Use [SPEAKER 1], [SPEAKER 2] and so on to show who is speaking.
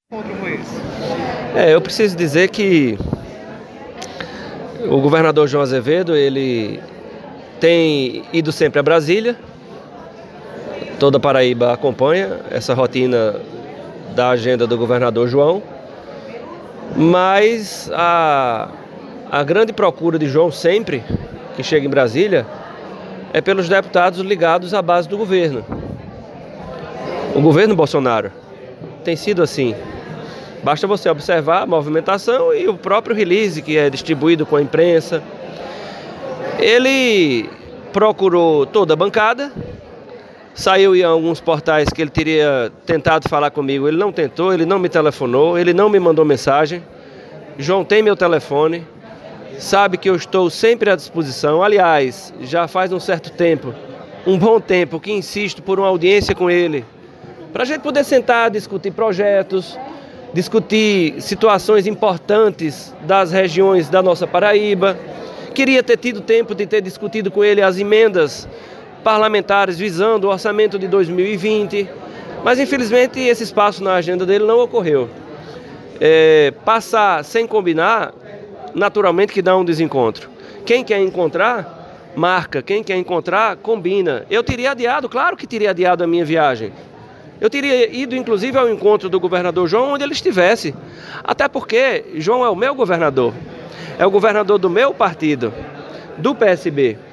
[SPEAKER 1] Encontro foi esse?
[SPEAKER 2] Eu preciso dizer que o governador João Azevedo, ele tem ido sempre a Brasília. Toda a Paraíba acompanha essa rotina da agenda do governador João. Mas a grande procura de João sempre, que chega em Brasília, é pelos deputados ligados à base do governo. O governo Bolsonaro tem sido assim. Basta você observar a movimentação e o próprio release que é distribuído com a imprensa. Ele procurou toda a bancada, saiu em alguns portais que ele teria tentado falar comigo, ele não tentou, ele não me telefonou, ele não me mandou mensagem. João tem meu telefone, sabe que eu estou sempre à disposição. Aliás, já faz um certo tempo, um bom tempo, que insisto por uma audiência com ele, para a gente poder sentar, discutir projetos, discutir situações importantes das regiões da nossa Paraíba. Queria ter tido tempo de ter discutido com ele as emendas parlamentares visando o orçamento de 2020, mas infelizmente esse espaço na agenda dele não ocorreu. Passar sem combinar, naturalmente que dá um desencontro. Quem quer encontrar, marca. Quem quer encontrar, combina. Eu teria adiado, claro que teria adiado a minha viagem. Eu teria ido, inclusive, ao encontro do governador João, onde ele estivesse. Até porque João é o meu governador. É o governador do meu partido, do PSB.